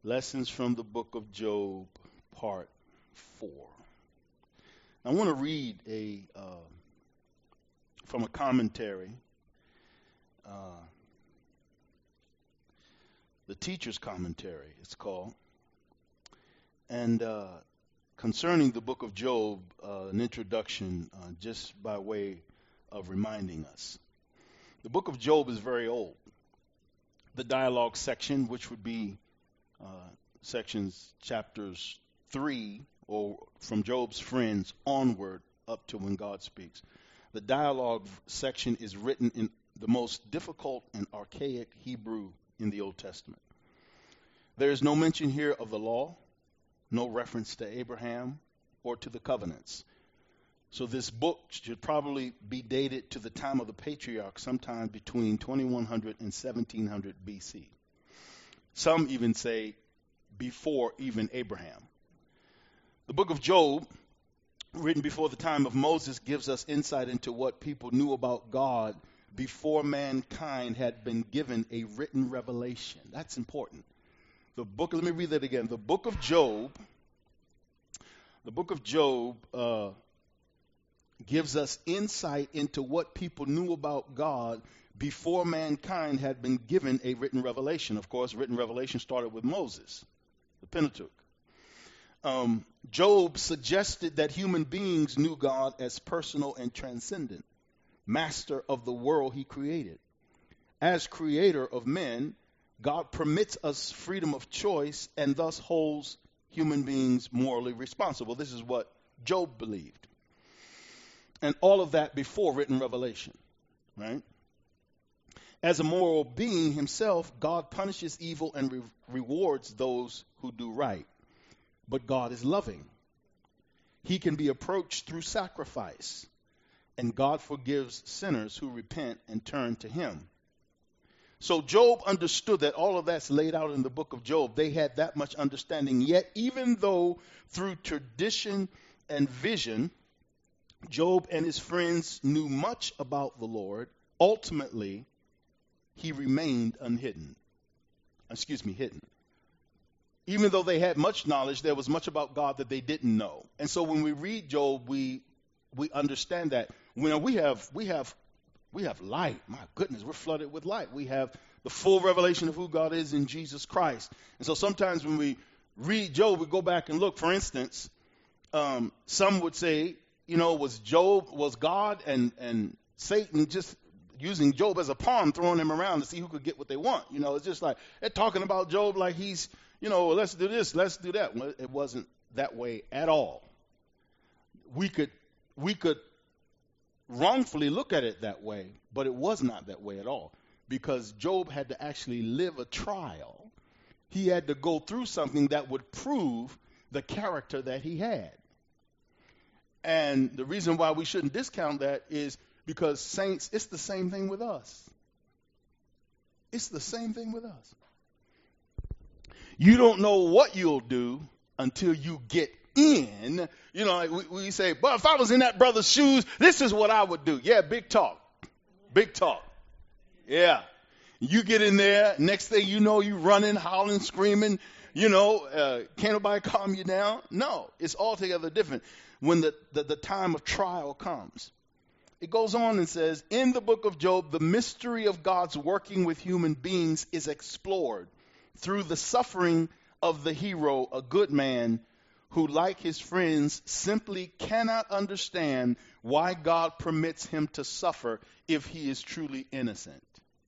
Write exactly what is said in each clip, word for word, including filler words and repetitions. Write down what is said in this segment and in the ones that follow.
Lessons from the Book of Job, Part four. I want to read a uh, from a commentary, uh, the teacher's commentary, it's called, and uh, concerning the Book of Job, uh, an introduction uh, just by way of reminding us. The Book of Job is very old. The dialogue section, which would be uh, sections, chapters three, or from Job's friends onward up to when God speaks. The dialogue section is written in the most difficult and archaic Hebrew in the Old Testament. There is no mention here of the law, no reference to Abraham or to the covenants. So this book should probably be dated to the time of the patriarch, sometime between twenty-one hundred and seventeen hundred B C. Some even say before even Abraham. The book of Job, written before the time of Moses, gives us insight into what people knew about God before mankind had been given a written revelation. That's important. The book, let me read that again. The book of Job, the book of Job uh, gives us insight into what people knew about God before mankind had been given a written revelation. Of course, written revelation started with Moses, the Pentateuch. Um, Job suggested that human beings knew God as personal and transcendent, master of the world he created. As creator of men, God permits us freedom of choice and thus holds human beings morally responsible. This is what Job believed. And all of that before written revelation, right? As a moral being himself, God punishes evil and re- rewards those who do right. But God is loving. He can be approached through sacrifice, and God forgives sinners who repent and turn to him. So Job understood that all of that's laid out in the book of Job. They had that much understanding. Yet, even though through tradition and vision, Job and his friends knew much about the Lord, ultimately, he remained unhidden. Excuse me, hidden. Even though they had much knowledge, there was much about God that they didn't know. And so when we read Job, we we understand that. When we have we have we have light. My goodness, we're flooded with light. We have the full revelation of who God is in Jesus Christ. And so sometimes when we read Job, we go back and look. For instance, um, some would say, you know, was Job, was God and, and Satan just using Job as a pawn, throwing him around to see who could get what they want? You know, it's just like they're talking about Job like he's, you know, let's do this, let's do that. Well, it wasn't that way at all. We could, we could wrongfully look at it that way, but it was not that way at all, because Job had to actually live a trial. He had to go through something that would prove the character that he had. And the reason why we shouldn't discount that is because, saints, it's the same thing with us. It's the same thing with us. You don't know what you'll do until you get in. You know, like we, we say, but if I was in that brother's shoes, this is what I would do. Yeah, big talk. Big talk. Yeah. You get in there, next thing you know, you running, howling, screaming, you know, uh, can't nobody calm you down? No, it's altogether different when the, the, the time of trial comes. It goes on and says, in the book of Job, the mystery of God's working with human beings is explored through the suffering of the hero, a good man who, like his friends, simply cannot understand why God permits him to suffer if he is truly innocent.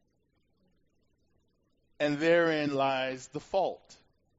And therein lies the fault.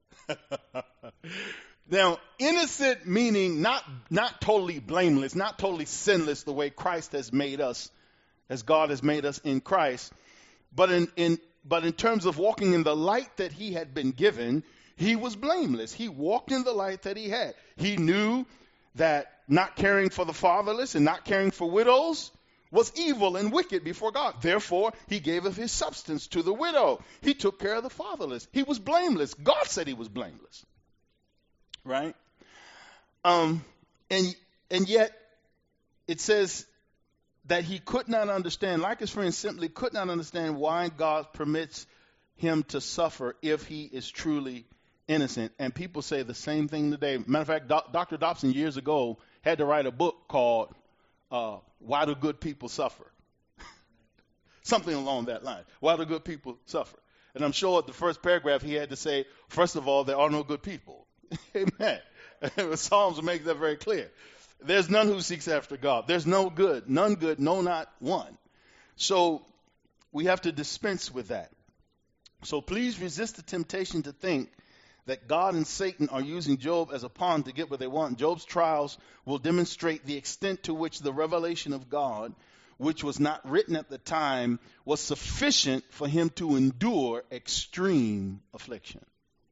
Now, innocent meaning not, not totally blameless, not totally sinless the way Christ has made us, as God has made us in Christ. But in, in, but in terms of walking in the light that he had been given, he was blameless. He walked in the light that he had. He knew that not caring for the fatherless and not caring for widows was evil and wicked before God. Therefore, he gave of his substance to the widow. He took care of the fatherless. He was blameless. God said he was blameless. Right? Um, and and yet, it says that he could not understand, like his friends simply could not understand why God permits him to suffer if he is truly innocent, and people say the same thing today. Matter of fact, doc, Doctor Dobson years ago had to write a book called uh, Why Do Good People Suffer? Something along that line. Why do good people suffer? And I'm sure at the first paragraph he had to say, first of all, there are no good people. Amen. The Psalms make that very clear. There's none who seeks after God. There's no good, none good, no, not one. So we have to dispense with that. So please resist the temptation to think that God and Satan are using Job as a pawn to get what they want. Job's trials will demonstrate the extent to which the revelation of God, which was not written at the time, was sufficient for him to endure extreme affliction.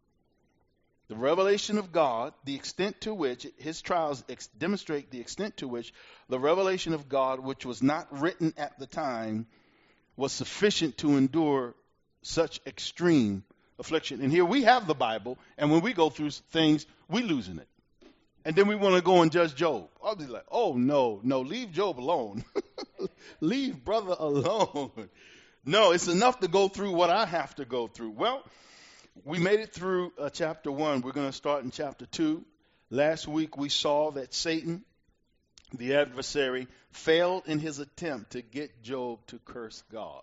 The revelation of God, the extent to which his trials ex- demonstrate the extent to which the revelation of God, which was not written at the time, was sufficient to endure such extreme affliction. And here we have the Bible, and when we go through things, we losing it. And then we want to go and judge Job. I'll be like, oh, no, no, leave Job alone. Leave brother alone. No, it's enough to go through what I have to go through. Well, we made it through uh, chapter one. We're going to start in chapter two. Last week we saw that Satan, the adversary, failed in his attempt to get Job to curse God.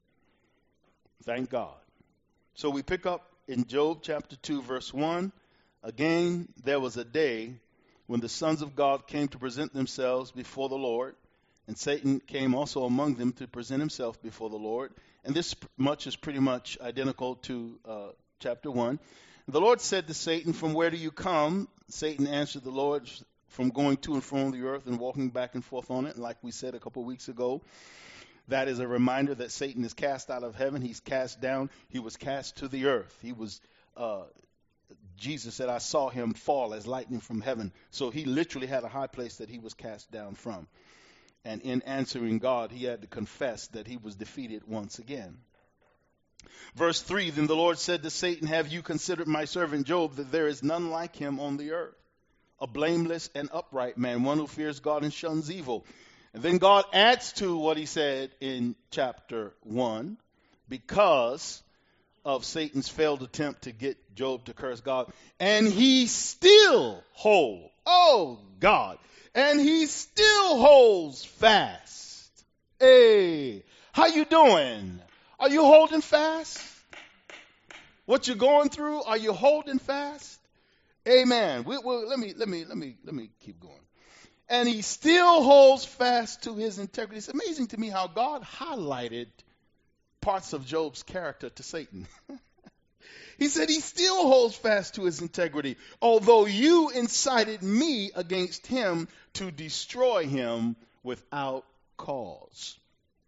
Thank God. So we pick up in Job chapter two, verse one. Again, there was a day when the sons of God came to present themselves before the Lord, and Satan came also among them to present himself before the Lord. And this much is pretty much identical to uh, chapter one. The Lord said to Satan, "From where do you come?" Satan answered the Lord, "From going to and from the earth and walking back and forth on it." And like we said a couple of weeks ago, that is a reminder that Satan is cast out of heaven. He's cast down. He was cast to the earth. He was uh, Jesus said, "I saw him fall as lightning from heaven." So he literally had a high place that he was cast down from. And in answering God, he had to confess that he was defeated once again. Verse three, then the Lord said to Satan, "Have you considered my servant Job, that there is none like him on the earth, a blameless and upright man, one who fears God and shuns evil?" And then God adds to what he said in chapter one, because of Satan's failed attempt to get Job to curse God. And he still holds, oh God, and he still holds fast. Hey, how you doing? Are you holding fast? What you're going through, are you holding fast? Amen. We, we, let me, let me, let me, let me keep going. And he still holds fast to his integrity. It's amazing to me how God highlighted parts of Job's character to Satan. He said he still holds fast to his integrity, although you incited me against him to destroy him without cause.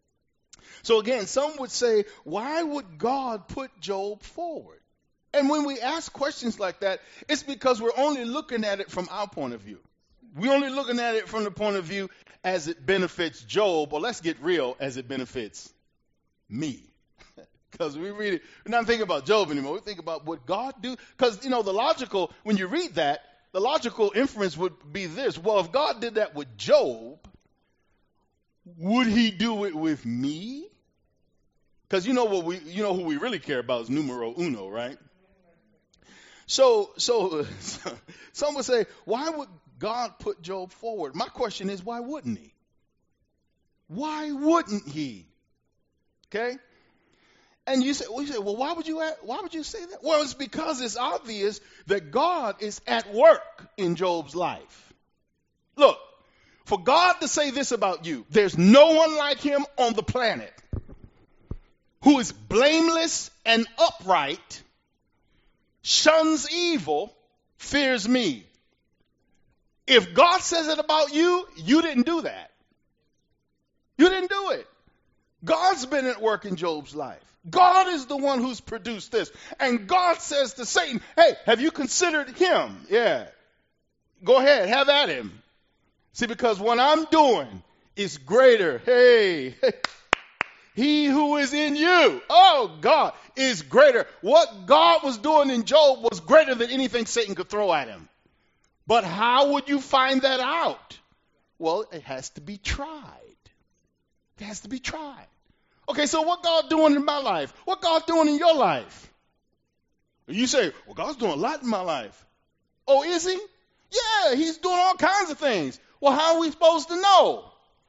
So again, some would say, why would God put Job forward? And when we ask questions like that, it's because we're only looking at it from our point of view. We're only looking at it from the point of view as it benefits Job, or let's get real, as it benefits me. Because we read it, we're not thinking about Job anymore. We think about what God do. Because, you know, the logical, when you read that, the logical inference would be this. Well, if God did that with Job, would he do it with me? Because you know what we, you know who we really care about is numero uno, right? So, so, so some would say, why would God put Job forward? My question is, why wouldn't he? Why wouldn't he? Okay? And you say, well, you say, well, why would you, why would you say that? Well, it's because it's obvious that God is at work in Job's life. Look, for God to say this about you, there's no one like him on the planet who is blameless and upright, shuns evil, fears me. If God says it about you, you didn't do that. You didn't do it. God's been at work in Job's life. God is the one who's produced this. And God says to Satan, hey, have you considered him? Yeah. Go ahead, have at him. See, because what I'm doing is greater. Hey, he who is in you, oh God, is greater. What God was doing in Job was greater than anything Satan could throw at him. But how would you find that out? Well, it has to be tried. It has to be tried. Okay, so what God doing in my life? What God doing in your life? You say, well, God's doing a lot in my life. Oh, is he? Yeah, he's doing all kinds of things. Well, how are we supposed to know?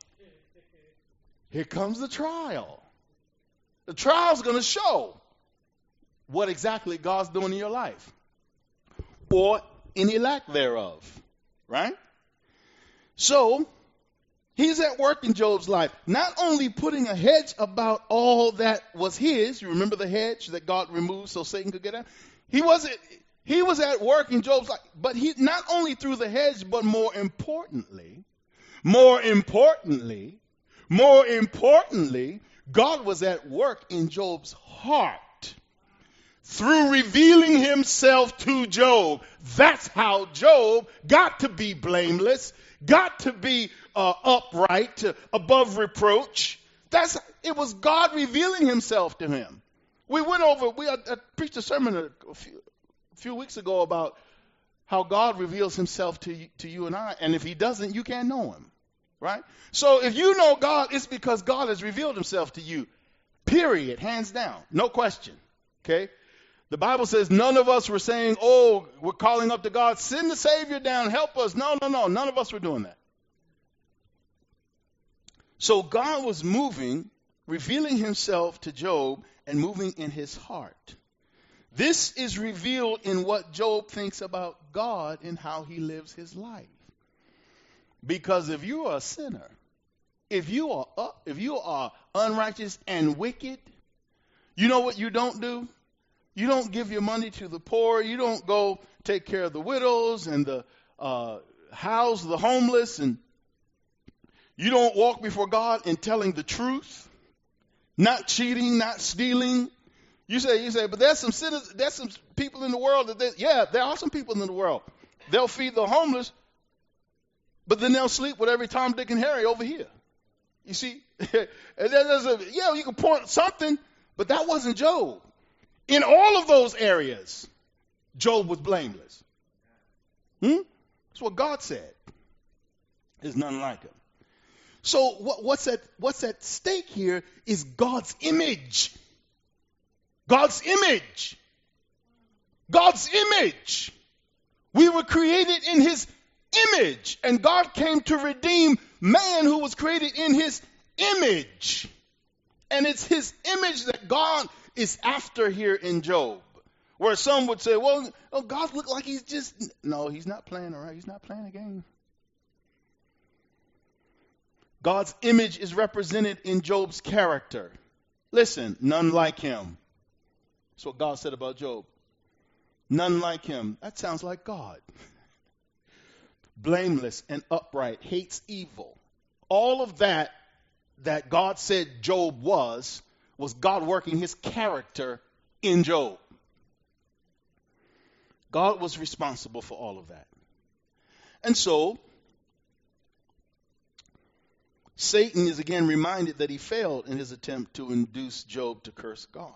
Here comes the trial. The trial's going to show what exactly God's doing in your life, or any lack thereof, right? So, he's at work in Job's life, not only putting a hedge about all that was his. You remember the hedge that God removed so Satan could get out? He wasn't, he was at work in Job's life, but he not only through the hedge, but more importantly, more importantly, more importantly, God was at work in Job's heart through revealing himself to Job. That's how Job got to be blameless, got to be uh, upright, to, above reproach. That's it was God revealing himself to him. We went over, we had, I preached a sermon a, a, few, a few weeks ago about how God reveals himself to, to you and I, and if he doesn't, you can't know him, right? So if you know God, it's because God has revealed himself to you, period, hands down, no question, okay? The Bible says none of us were saying, oh, we're calling up to God, send the Savior down, help us. No, no, no, none of us were doing that. So God was moving, revealing himself to Job and moving in his heart. This is revealed in what Job thinks about God and how he lives his life. Because if you are a sinner, if you are up, if you are unrighteous and wicked, you know what you don't do? You don't give your money to the poor. You don't go take care of the widows and the uh, house the homeless, and you don't walk before God in telling the truth, not cheating, not stealing. You say, you say, but there's some citizens, there's some people in the world that, they, yeah, there are some people in the world. They'll feed the homeless, but then they'll sleep with every Tom, Dick, and Harry over here. You see, and there's a, yeah, you can point something, but that wasn't Job. In all of those areas, Job was blameless. Hmm? That's what God said. There's none like him. So what, what's at what's at stake here is God's image. God's image. God's image. We were created in his image, and God came to redeem man who was created in his image. And it's his image that God is after here in Job. Where some would say, well, oh, God look like he's just, no, he's not playing around. He's not playing a game. God's image is represented in Job's character. Listen, none like him. That's what God said about Job. None like him. That sounds like God. Blameless and upright, hates evil. All of that that God said Job was, was God working his character in Job. God was responsible for all of that. And so, Satan is again reminded that he failed in his attempt to induce Job to curse God.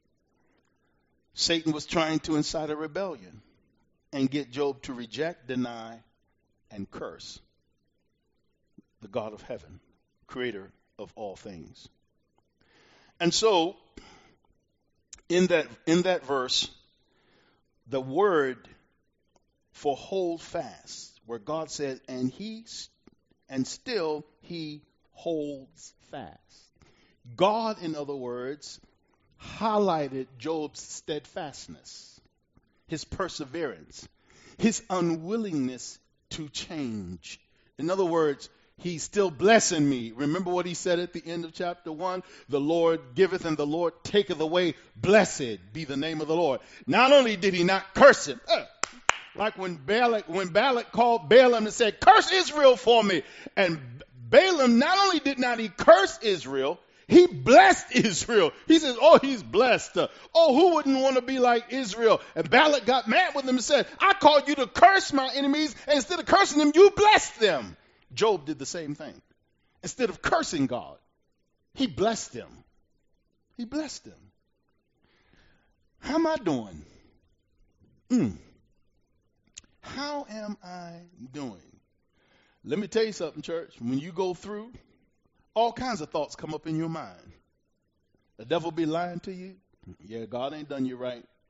Satan was trying to incite a rebellion and get Job to reject, deny, and curse the God of heaven, creator of all things. And so, in that in that verse, the word for hold fast, where God said, and he and still he holds fast. God, in other words, highlighted Job's steadfastness, his perseverance, his unwillingness to change. In other words, he's still blessing me. Remember what he said at the end of chapter one? The Lord giveth and the Lord taketh away. Blessed be the name of the Lord. Not only did he not curse him, uh, like when Balak, when Balak called Balaam and said, curse Israel for me. And Balaam not only did not he curse Israel, he blessed Israel. He says, oh, he's blessed. Uh, oh, who wouldn't want to be like Israel? And Balak got mad with him and said, I called you to curse my enemies, and instead of cursing them, you blessed them. Job did the same thing. Instead of cursing God, he blessed them. He blessed them. How am I doing? Mm. How am I doing? Let me tell you something, church. When you go through, all kinds of thoughts come up in your mind. The devil be lying to you. Yeah, God ain't done you right.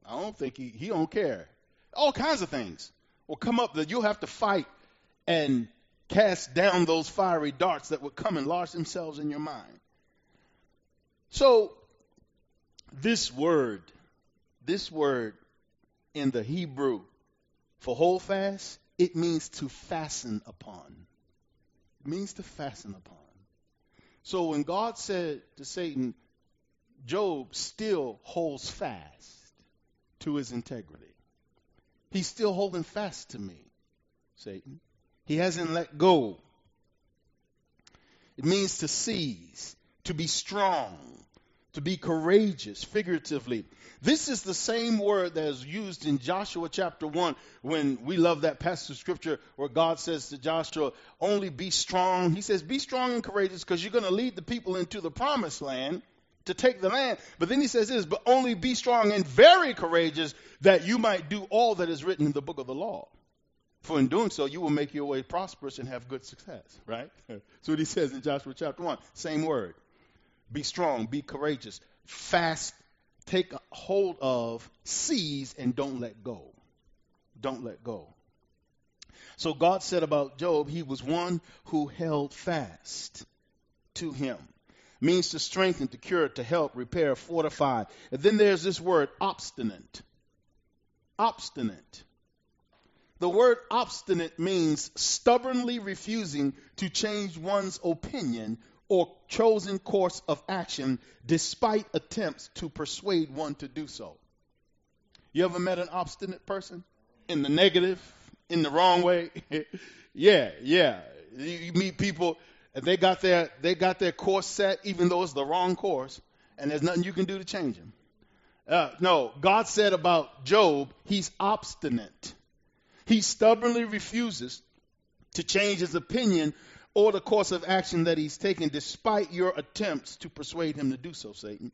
I don't think he, he don't care. All kinds of things will come up that you'll have to fight and cast down those fiery darts that would come and lodge themselves in your mind. So this word, this word in the Hebrew for hold fast, it means to fasten upon. It means to fasten upon. So when God said to Satan, Job still holds fast to his integrity. He's still holding fast to me, Satan. He hasn't let go. It means to seize, to be strong, to be courageous, figuratively. This is the same word that is used in Joshua chapter one when we love that passage of scripture where God says to Joshua, only be strong. He says, be strong and courageous because you're going to lead the people into the promised land to take the land. But then he says this, but only be strong and very courageous that you might do all that is written in the book of the law. For in doing so, you will make your way prosperous and have good success, right? That's what he says in Joshua chapter one. Same word. Be strong, be courageous, fast, take hold of, seize, and don't let go. Don't let go. So God said about Job, he was one who held fast to him. Means to strengthen, to cure, to help, repair, fortify. And then there's this word, obstinate. Obstinate. The word obstinate means stubbornly refusing to change one's opinion or chosen course of action despite attempts to persuade one to do so. You ever met an obstinate person? In the negative, in the wrong way? yeah, yeah. You, you meet people and they got their they got their course set even though it's the wrong course and there's nothing you can do to change them. Uh, no, God said about Job, he's obstinate. He stubbornly refuses to change his opinion or the course of action that he's taken despite your attempts to persuade him to do so, Satan.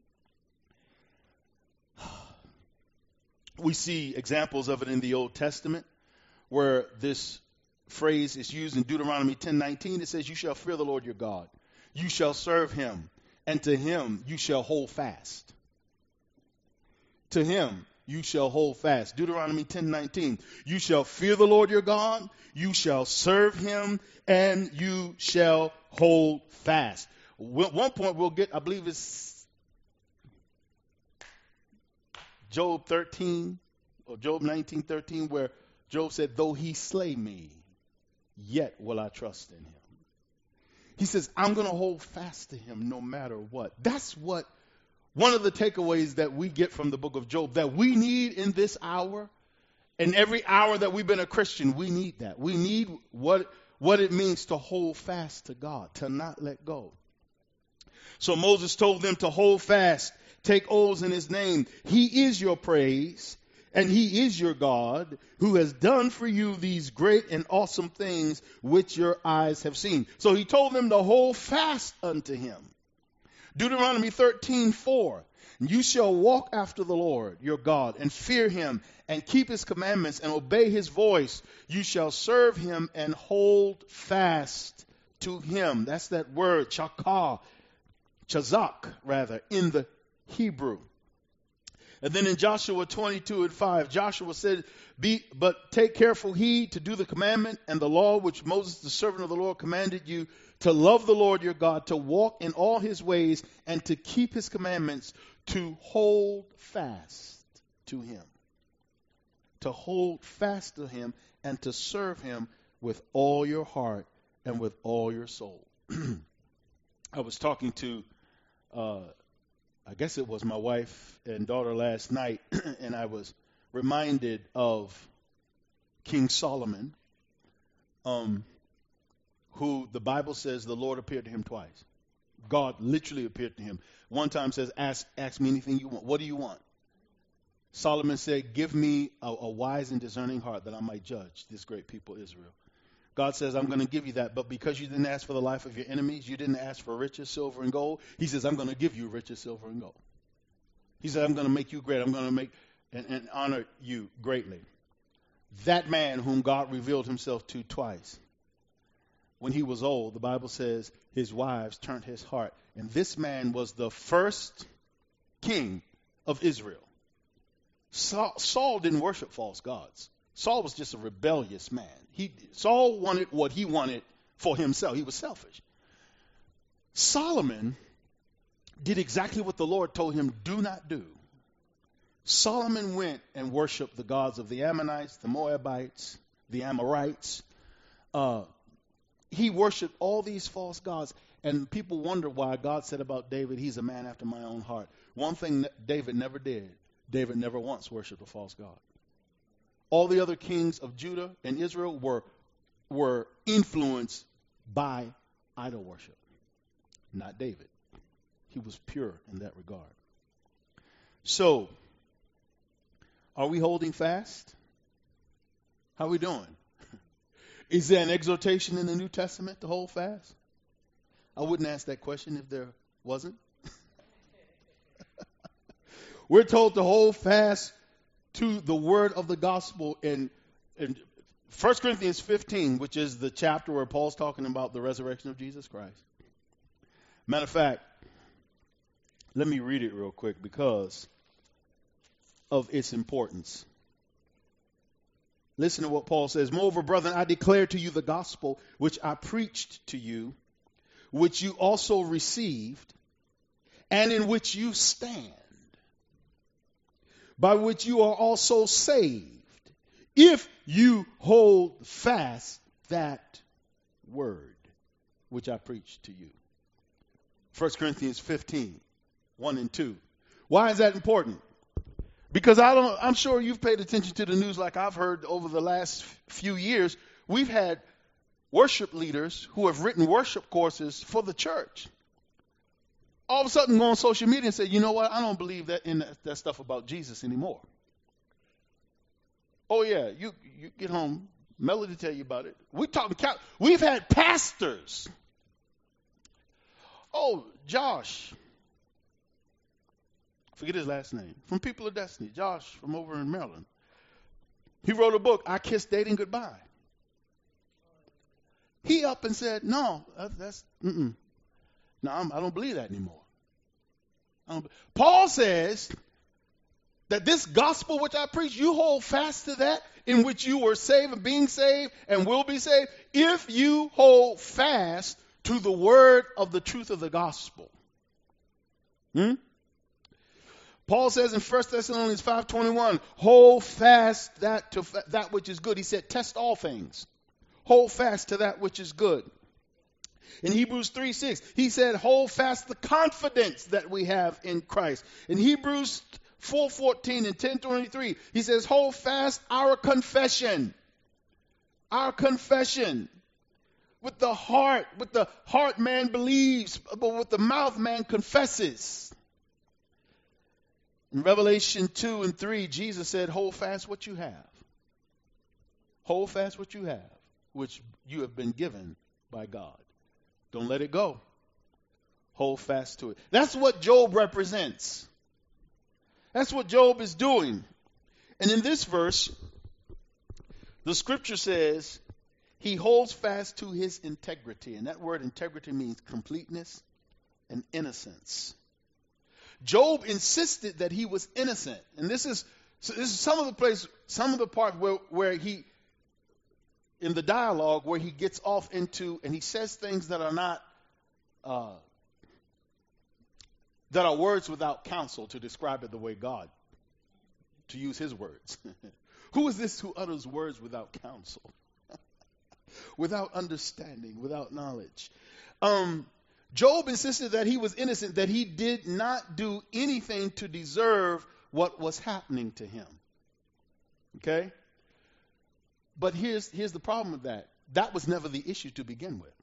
We see examples of it in the Old Testament where this phrase is used in Deuteronomy ten nineteen. It says, you shall fear the Lord your God. You shall serve him, and to him you shall hold fast. To him you shall hold fast. Deuteronomy ten nineteen. You shall fear the Lord your God. You shall serve him, and you shall hold fast. At one point we'll get, I believe it's Job thirteen or Job nineteen thirteen, where Job said, though he slay me, yet will I trust in him. He says, I'm going to hold fast to him no matter what. That's what one of the takeaways that we get from the book of Job that we need in this hour, and every hour that we've been a Christian, we need that. We need what, what it means to hold fast to God, to not let go. So Moses told them to hold fast, take oaths in his name. He is your praise, and he is your God, who has done for you these great and awesome things which your eyes have seen. So he told them to hold fast unto him. Deuteronomy thirteen four. You shall walk after the Lord your God and fear him and keep his commandments and obey his voice. You shall serve him and hold fast to him. That's that word, chakah, chazak, rather, in the Hebrew. And then in Joshua twenty-two and five, Joshua said, Be, but take careful heed to do the commandment and the law which Moses, the servant of the Lord, commanded you, to love the Lord your God, to walk in all his ways, and to keep his commandments, to hold fast to him. To hold fast to him and to serve him with all your heart and with all your soul. I was talking to, uh, I guess it was my wife and daughter last night, and I was reminded of King Solomon, um, who the Bible says the Lord appeared to him twice. God literally appeared to him. One time says, ask, ask me anything you want. What do you want? Solomon said, give me a, a wise and discerning heart that I might judge this great people Israel. God says, I'm going to give you that, but because you didn't ask for the life of your enemies, you didn't ask for riches, silver, and gold, he says, I'm going to give you riches, silver, and gold. He said, I'm going to make you great. I'm going to make and, and honor you greatly. That man whom God revealed himself to twice, when he was old, the Bible says his wives turned his heart. And this man was the first king of Israel. Saul, Saul didn't worship false gods. Saul was just a rebellious man. He Saul wanted what he wanted for himself. He was selfish. Solomon did exactly what the Lord told him do not do. Solomon went and worshiped the gods of the Ammonites, the Moabites, the Amorites. Uh, he worshiped all these false gods. And people wonder why God said about David, he's a man after my own heart. One thing that David never did, David never once worshiped a false god. All the other kings of Judah and Israel were, were influenced by idol worship. Not David. He was pure in that regard. So, are we holding fast? How are we doing? Is there an exhortation in the New Testament to hold fast? I wouldn't ask that question if there wasn't. We're told to hold fast to the word of the gospel in, in First Corinthians fifteen, which is the chapter where Paul's talking about the resurrection of Jesus Christ. Matter of fact, let me read it real quick because of its importance. Listen to what Paul says. Moreover, brethren, I declare to you the gospel which I preached to you, which you also received, and in which you stand, by which you are also saved, if you hold fast that word which I preached to you. First Corinthians fifteen, one and two. Why is that important? Because I don't, I'm sure you've paid attention to the news like I've heard over the last few years. We've had worship leaders who have written worship courses for the church. All of a sudden go on social media and say, you know what, I don't believe that in that, that stuff about Jesus anymore. Oh yeah, you you get home, Melody tell you about it. We talking, we've had pastors. Oh, Josh. Forget his last name. From People of Destiny. Josh from over in Maryland. He wrote a book, I Kissed Dating Goodbye. He up and said, no, that's, mm-mm. No, I'm, I don't believe that anymore. I don't, Paul says that this gospel which I preach, you hold fast to that, in which you were saved and being saved and will be saved, if you hold fast to the word of the truth of the gospel. Hmm? Paul says in First Thessalonians five twenty-one, hold fast that to fa- that which is good. He said, test all things. Hold fast to that which is good. In Hebrews three six, he said, hold fast the confidence that we have in Christ. In Hebrews four fourteen and ten twenty-three, he says, hold fast our confession. Our confession. With the heart, with the heart man believes, but with the mouth man confesses. In Revelation two and three, Jesus said, hold fast what you have. Hold fast what you have, which you have been given by God. Don't let it go. Hold fast to it. That's what Job represents. That's what Job is doing. And in this verse, the scripture says he holds fast to his integrity. And that word integrity means completeness and innocence. Job insisted that he was innocent. And this is, so this is some of the place, some of the part where, where he, in the dialogue, where he gets off into, and he says things that are not, uh, that are words without counsel to describe it the way God, to use his words. Who is this who utters words without counsel? Without understanding, without knowledge. Um, Job insisted that he was innocent, that he did not do anything to deserve what was happening to him. Okay? But here's, here's the problem with that. That was never the issue to begin with.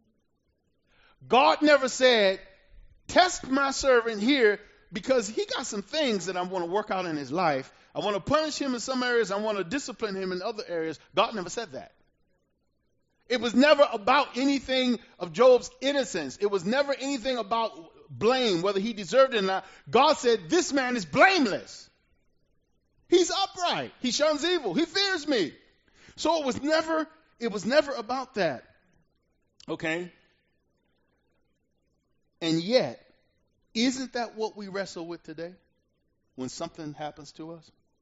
God never said, test my servant here because he got some things that I want to work out in his life. I want to punish him in some areas. I want to discipline him in other areas. God never said that. It was never about anything of Job's innocence. It was never anything about blame, whether he deserved it or not. God said, this man is blameless. He's upright. He shuns evil. He fears me. So it was never, it was never about that. Okay? And yet, isn't that what we wrestle with today? When something happens to us?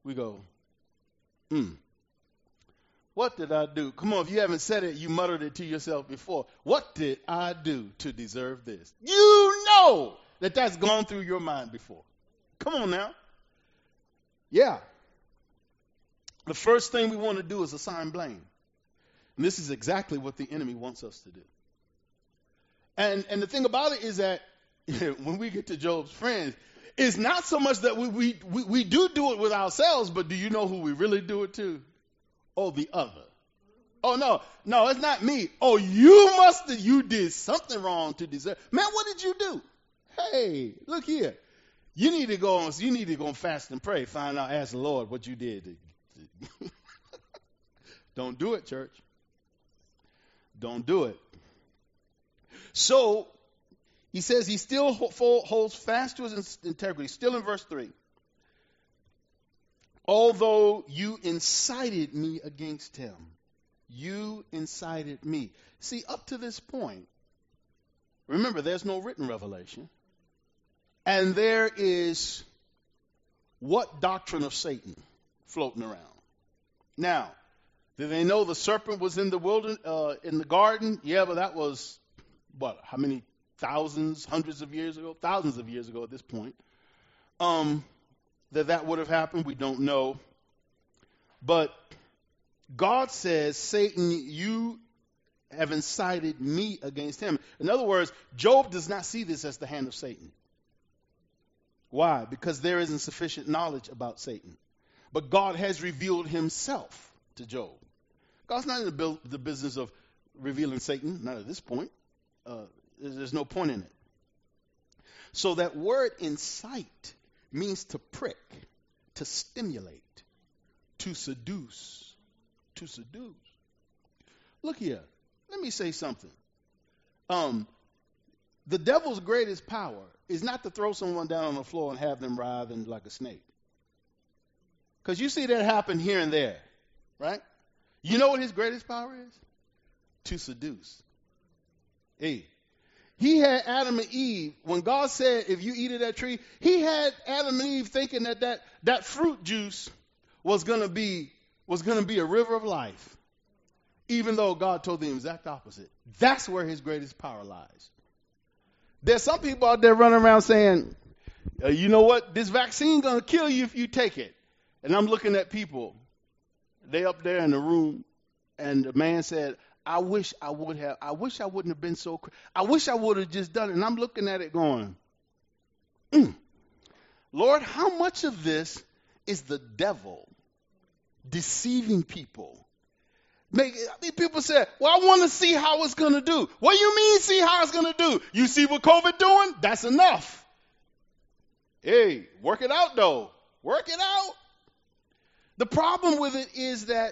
we go, hmm, what did I do? Come on, if you haven't said it, you muttered it to yourself before. What did I do to deserve this? You know that that's gone through your mind before. Come on now. Yeah. The first thing we want to do is assign blame. And this is exactly what the enemy wants us to do. And and the thing about it is that when we get to Job's friends, it's not so much that we, we, we, we do do it with ourselves, but do you know who we really do it to? Oh, the other. Oh, no, no, it's not me. Oh, you must have, you did something wrong to deserve. Man, what did you do? Hey, look here. You need to go on, you need to go and fast and pray. Find out, ask the Lord what you did. Don't do it, church. Don't do it. So, he says he still holds fast to his integrity. Still in verse three. Although you incited me against him. You incited me. See, up to this point, remember, there's no written revelation. And there is what doctrine of Satan floating around? Now, did they know the serpent was in the wilderness, uh, in the garden? Yeah, but that was, what, how many thousands, hundreds of years ago? Thousands of years ago at this point. Um, that that would have happened, we don't know. But God says, Satan, you have incited me against him. In other words, Job does not see this as the hand of Satan. Why? Because there isn't sufficient knowledge about Satan. But God has revealed himself to Job. God's not in the, bu- the business of revealing Satan, not at this point. Uh, there's, there's no point in it. So that word incite means to prick, to stimulate, to seduce, to seduce. Look here, let me say something. Um, the devil's greatest power is not to throw someone down on the floor and have them writhing like a snake. Because you see that happen here and there, right? You know what his greatest power is? To seduce. Hey, he had Adam and Eve, when God said, if you eat of that tree, he had Adam and Eve thinking that that, that fruit juice was going to be was going to be a river of life, even though God told the exact opposite. That's where his greatest power lies. There's some people out there running around saying, uh, you know what, this vaccine going to kill you if you take it. And I'm looking at people, they up there in the room, and the man said, I wish I would have, I wish I wouldn't have been so, cr- I wish I would have just done it. And I'm looking at it going, mm, Lord, how much of this is the devil deceiving people? Make, I mean, people say, well, I want to see how it's going to do. What do you mean see how it's going to do? You see what COVID doing? That's enough. Hey, work it out, though. Work it out. The problem with it is that,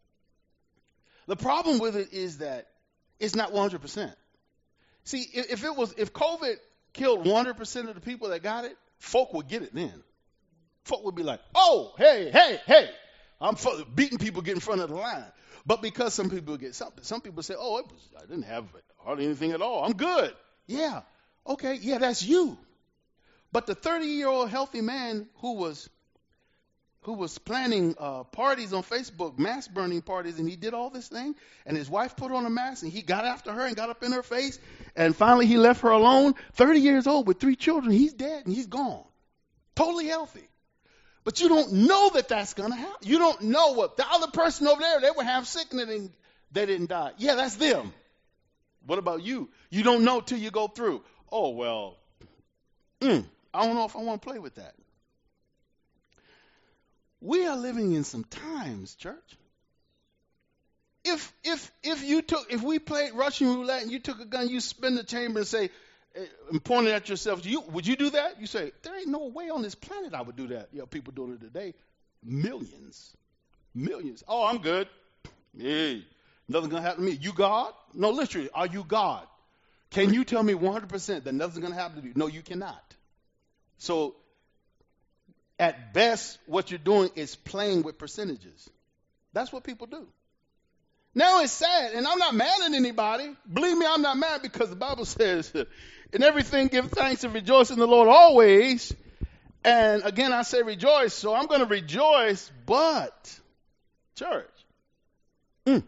the problem with it is that it's not one hundred percent. See, if, if it was, if COVID killed one hundred percent of the people that got it, folk would get it then. Folk would be like, oh, hey, hey, hey, I'm f- beating people get in front of the line. But because some people get something, some people say, oh, it was, I didn't have hardly anything at all. I'm good. Yeah. Okay. Yeah, that's you. But the thirty-year-old healthy man who was who was planning uh, parties on Facebook, mass burning parties, and he did all this thing, and his wife put on a mask, and he got after her and got up in her face, and finally he left her alone, thirty years old with three children. He's dead, and he's gone. Totally healthy. But you don't know that that's going to happen. You don't know what the other person over there, they were half sick and they didn't, they didn't die. Yeah, that's them. What about you? You don't know till you go through. Oh, well, mm, I don't know if I want to play with that. We are living in some times, church. If if if you took if we played Russian roulette and you took a gun, you spin the chamber and say and pointed at yourself, you would you do that? You say, there ain't no way on this planet I would do that. You know, people doing it today. Millions. Millions. Oh, I'm good. Hey, nothing's gonna happen to me. You God? No, literally, are you God? Can you tell me one hundred percent that nothing's gonna happen to you? No, you cannot. So at best, what you're doing is playing with percentages. That's what people do. Now it's sad, and I'm not mad at anybody. Believe me, I'm not mad because the Bible says, in everything give thanks and rejoice in the Lord always. And again, I say rejoice, so I'm going to rejoice, but, church, mm,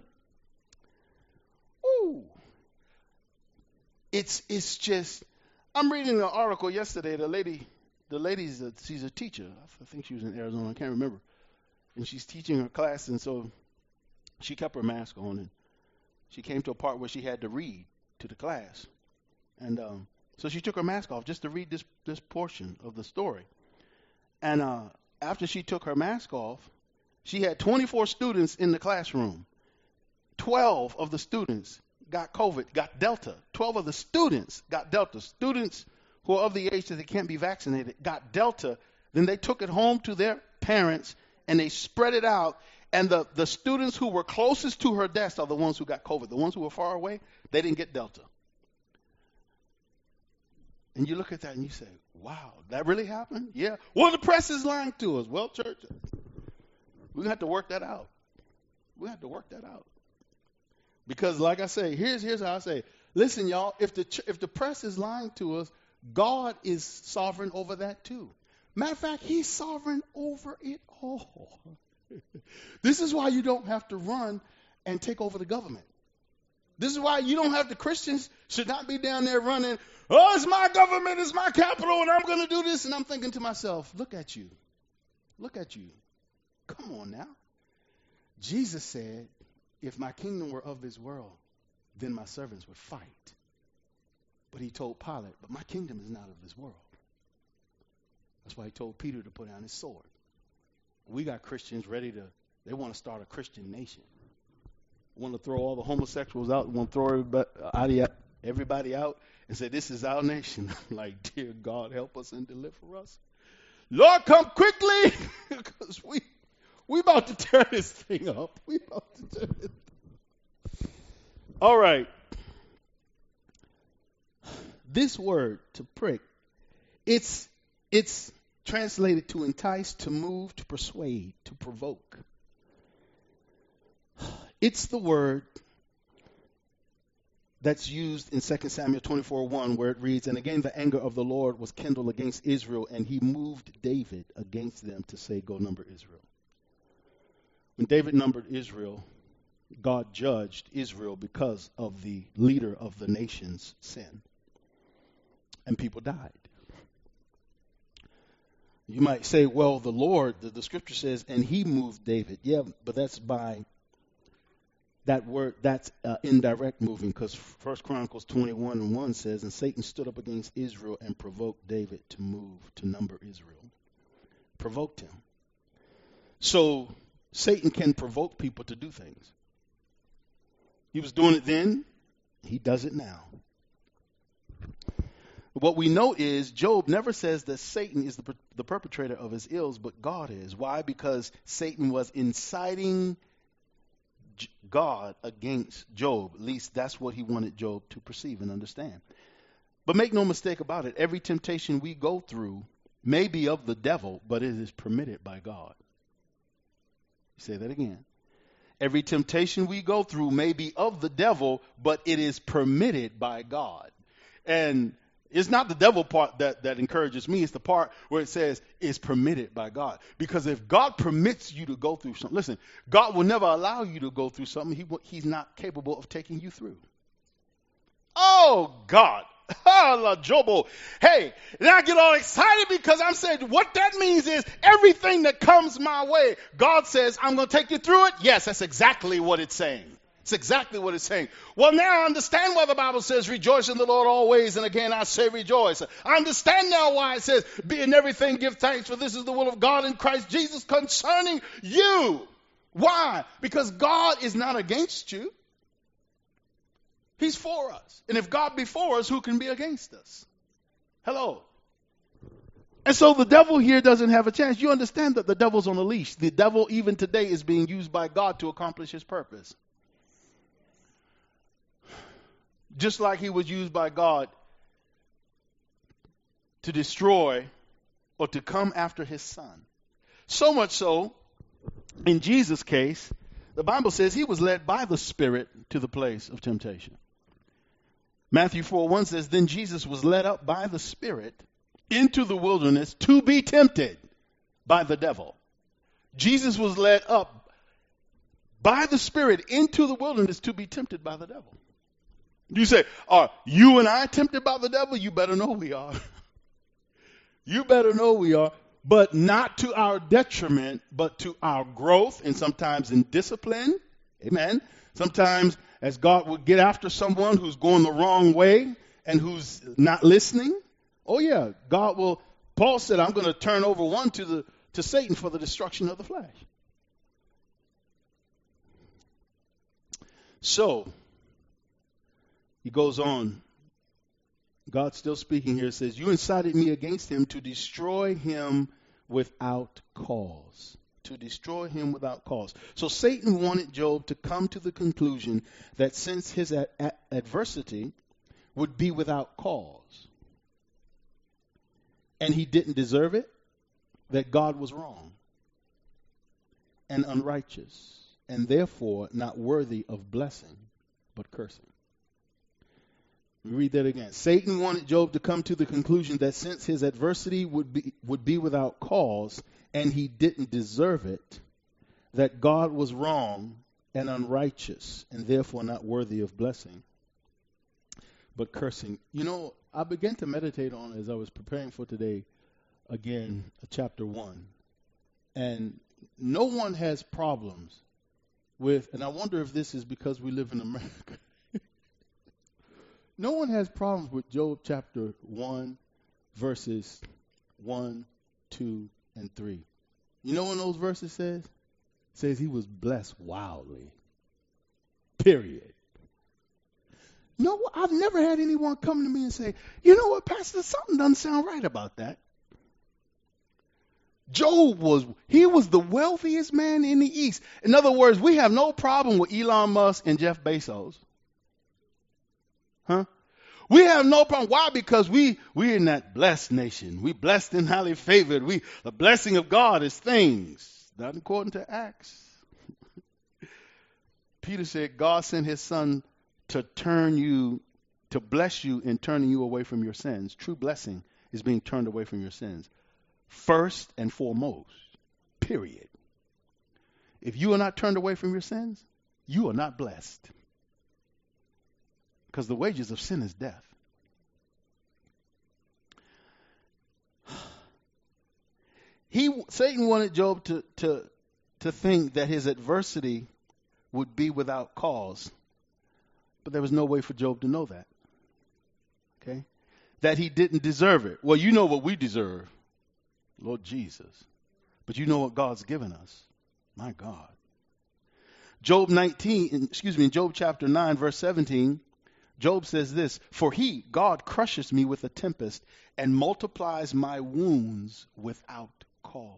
ooh, it's, it's just, I'm reading an article yesterday, the lady, the lady's, a, she's a teacher, I think she was in Arizona, I can't remember, and she's teaching her class, and so she kept her mask on, and she came to a part where she had to read to the class, and um, so she took her mask off just to read this, this portion of the story. And uh, after she took her mask off, she had twenty-four students in the classroom. twelve of the students got COVID, got Delta. twelve of the students got Delta. Students who are of the age that they can't be vaccinated got Delta. Then they took it home to their parents, and they spread it out. And the, the students who were closest to her desk are the ones who got COVID. The ones who were far away, they didn't get Delta. And you look at that and you say, wow, that really happened? Yeah. Well, the press is lying to us. Well, church, we're going to have to work that out. We have to work that out. Because like I say, here's here's how I say, listen, y'all, if the ch- if the press is lying to us, God is sovereign over that too. Matter of fact, he's sovereign over it all. This is why you don't have to run and take over the government. This is why you don't have the Christians should not be down there running, oh, it's my government, it's my capital, and I'm going to do this. And I'm thinking to myself, look at you. Look at you. Come on now. Jesus said, if my kingdom were of this world, then my servants would fight. But he told Pilate, but my kingdom is not of this world. That's why he told Peter to put down his sword. We got Christians ready to, they want to start a Christian nation. Want to throw all the homosexuals out, want to throw everybody, everybody out and say, this is our nation. I'm like, dear God, help us and deliver us. Lord, come quickly, because we we about to tear this thing up. We about to tear it. All right. This word, to prick, it's it's translated to entice, to move, to persuade, to provoke. It's the word that's used in Second Samuel twenty-four one, where it reads, and again the anger of the Lord was kindled against Israel, and he moved David against them to say, go number Israel. When David numbered Israel, God judged Israel because of the leader of the nation's sin. And people died. You might say, well, the Lord, the, the scripture says, and he moved David. Yeah, but that's by that word, that's uh, indirect moving, because First Chronicles twenty-one and one says, and Satan stood up against Israel and provoked David to move, to number Israel. Provoked him. So Satan can provoke people to do things. He was doing it then. He does it now. What we know is Job never says that Satan is the, the perpetrator of his ills, but God is. Why? Because Satan was inciting God against Job. At least that's what he wanted Job to perceive and understand. But make no mistake about it, every temptation we go through may be of the devil, but it is permitted by God. Say that again. Every temptation we go through may be of the devil, but it is permitted by God. And it's not the devil part that, that encourages me. It's the part where it says it's permitted by God. Because if God permits you to go through something, listen, God will never allow you to go through something he, he's not capable of taking you through. Oh, God. Jobo. Hey, and I get all excited because I'm saying what that means is everything that comes my way, God says, I'm going to take you through it. Yes, that's exactly what it's saying. It's exactly what it's saying. Well, now I understand why the Bible says rejoice in the Lord always, and again I say rejoice. I understand now why it says be in everything give thanks, for this is the will of God in Christ Jesus concerning you. Why? Because God is not against you. He's for us. And if God be for us, who can be against us? Hello. And so the devil here doesn't have a chance. You understand that the devil's on a leash. The devil even today is being used by God to accomplish his purpose. Just like he was used by God to destroy or to come after his son. So much so, in Jesus' case, the Bible says he was led by the Spirit to the place of temptation. Matthew four one says, then Jesus was led up by the Spirit into the wilderness to be tempted by the devil. Jesus was led up by the Spirit into the wilderness to be tempted by the devil. You say, are you and I tempted by the devil? You better know we are. You better know we are. But not to our detriment, but to our growth, and sometimes in discipline. Amen. Sometimes as God would get after someone who's going the wrong way and who's not listening. Oh yeah, God will. Paul said, I'm going to turn over one to the to Satan for the destruction of the flesh. So he goes on. God's still speaking here. It says, you incited me against him to destroy him without cause. To destroy him without cause. So Satan wanted Job to come to the conclusion that since his a- a- adversity would be without cause, and he didn't deserve it, that God was wrong and unrighteous, and therefore not worthy of blessing, but cursing. Read that again. Satan wanted Job to come to the conclusion that since his adversity would be would be without cause and he didn't deserve it, that God was wrong and unrighteous and therefore not worthy of blessing, but cursing. You know, I began to meditate on, as I was preparing for today, again, chapter one. And no one has problems with, and I wonder if this is because we live in America. No one has problems with Job chapter one, verses one, two, and three. You know what those verses says? It says he was blessed wildly. Period. No, I've never had anyone come to me and say, you know what, Pastor, something doesn't sound right about that. Job was, he was the wealthiest man in the East. In other words, we have no problem with Elon Musk and Jeff Bezos. Huh? We have no problem. Why? Because we, we're in that blessed nation. We blessed and highly favored. We, the blessing of God is things, not according to Acts. Peter said God sent his son to turn you, to bless you in turning you away from your sins. True blessing is being turned away from your sins. First and foremost, period. If you are not turned away from your sins, you are not blessed. Because the wages of sin is death. He, Satan wanted Job to, to, to think that his adversity would be without cause. But there was no way for Job to know that. Okay? That he didn't deserve it. Well, you know what we deserve. Lord Jesus. But you know what God's given us. My God. Job nineteen, excuse me, in Job chapter nine, verse seventeen, Job says this, for he, God, crushes me with a tempest and multiplies my wounds without cause.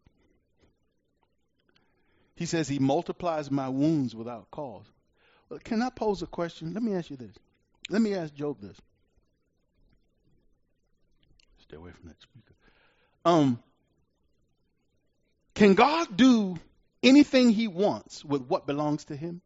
He says he multiplies my wounds without cause. Well, can I pose a question? Let me ask you this. Let me ask Job this. Stay away from that speaker. Um, can God do anything he wants with what belongs to him?